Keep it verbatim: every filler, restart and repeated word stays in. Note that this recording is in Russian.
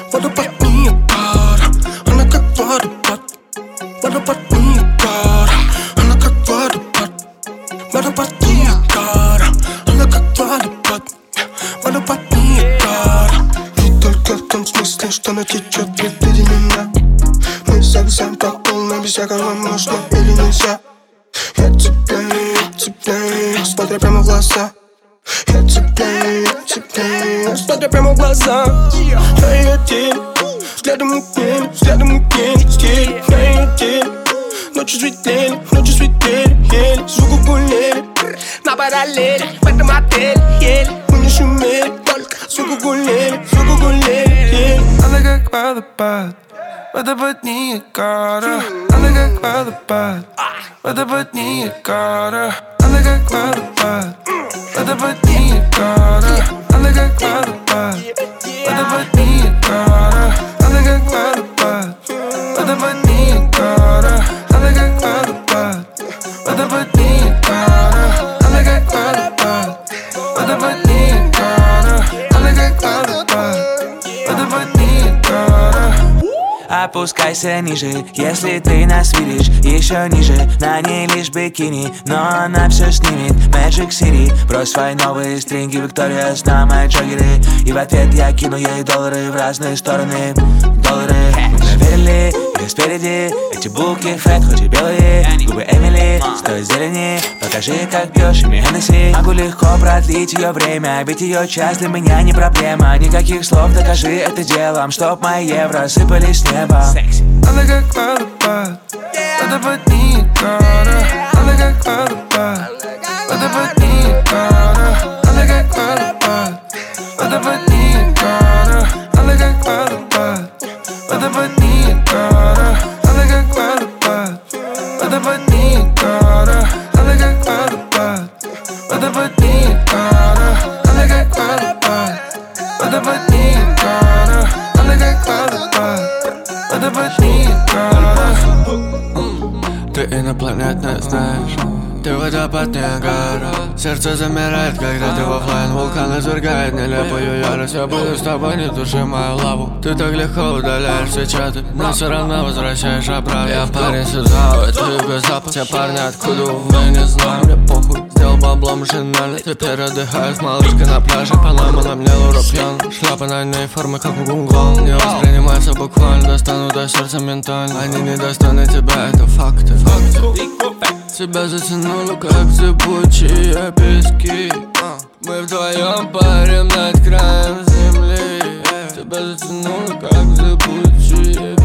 Водопад Ниагара, она как водопад. Водопад Ниагара, она как водопад. Водопад Ниагара, она как водопад. Водопад Ниагара. Не только в том смысле, что она течет впереди меня. Мы совсем как полно, без всякого можно или нельзя. Я цепляю, я цепляю, смотря прямо в глаза. Я цепляю, я цепляю, смотря прямо в глаза. На ее теле, взглядом мутнели, взглядом мутнели стиль. На ее теле, ночи светлели, ночи светлели, еле. Звуки гуляли, на параллели, в этом отеле, еле. Мы не шумели, только звуки гуляли, звуки гуляли, еле. Она как водопад, водопад Ниагара. Она как водопад, водопад Ниагара. Она как водопад, водопад Ниагара. Она как водопад, водопад Ниагара. Она как водопад, водопад Ниагара. Она как водопад, водопад Ниагара. Она как водопад, водопад Ниагара. Она как водопад, водопад Ниагара. Опускайся ниже, если ты нас видишь. Еще ниже, на ней лишь бикини, но она все снимет. Magic City, брось свои новые стринги, Виктория, на мои джоггеры. И в ответ я кину ей доллары в разные стороны. Доллары, мы проверили, и спереди эти булки, фэт, хоть и белые. Губы Эмили, стой зелени, покажи, как пьешь ими Хеннесси. Могу легко продлить ее время, ведь ее часть для меня не проблема. Никаких слов, докажи это делом, чтоб мои евро сыпались с неба. Она как водопад, водопад Ниагара. Она как водопад, водопад Ниагара. Она как водопад, водопад Ниагара. Она как водопад, водопад Ниагара. Она как водопад, водопад Ниагара. Она как водопад, водопад Ниагара. Она как водопад, водопад Ниагара. Она как водопад, водопад Ниагара. Ты инопланетная, знаешь, ты водопад Ниагара. Сердце замирает, когда ты в оффлайн. Вулкан извергает нелепую ярость. Я буду с тобой, не туши мою лаву. Ты так легко удаляешь все чаты, но все равно возвращаешь обратно. Я парень Сюзао, ты без запах. Все парни откуда, мы не знаем, мне похуй. Сделал бабло машинально, теперь отдыхаю с малышкой на пляже. Панама на мне Лура пьян. Шляпа на ней формы, как у гунгол. Не воспринимается буквально, достану до сердца ментально. Они недостойны тебя, это факты. Тебя затянуло, как зыбучие пески. Мы вдвоем парим над краем земли. Тебя затянуло, как зыбучие